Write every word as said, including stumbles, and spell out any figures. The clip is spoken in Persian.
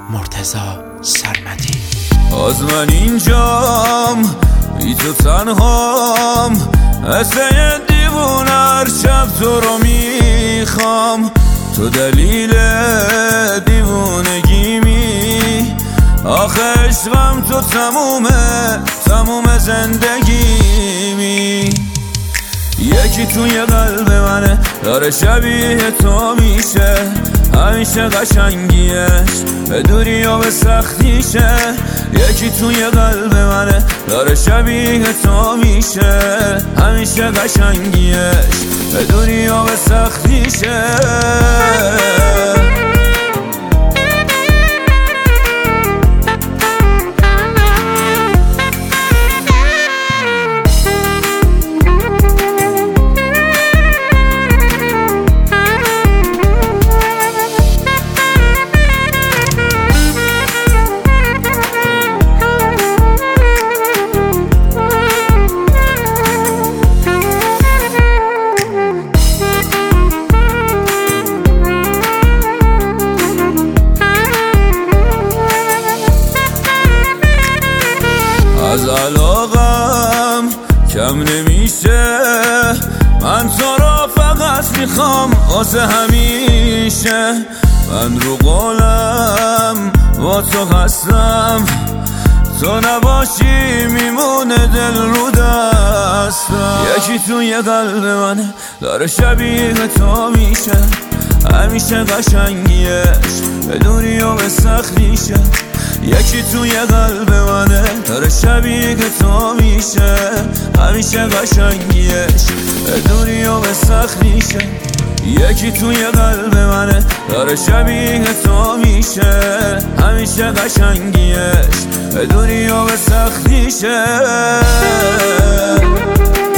مرتضی سرمدی. از من اینجام بی تو تنهام، مثل یه دیوونه هر شب تو رو میخوام. تو دلیل دیوونگیمی، آخه عشقم تو تمومه تموم زندگیمی. یکی توی قلب منه داره شبیه تو میشه، همیشه قشنگیش به دوری و به سختیشه. یکی توی قلب منه داره شبیه تو میشه، همیشه قشنگیش به دوری و به سختیشه. از علاقم کم نمیشه، من تو را فقط میخوام واسه همیشه. من رو قولم با تو هستم، تو نباشی میمونه دل رو دستم. یکی توی قلب منه داره شبیه تو میشه، همیشه قشنگیش به دوری و به سختیشه. یکی توی قلب منه داره شبیه تو میشه، همیشه قشنگیش به دوری و به سختیشه. یکی توی قلب منه داره شبیه تو میشه، همیشه قشنگیش به دوری و به سختیشه.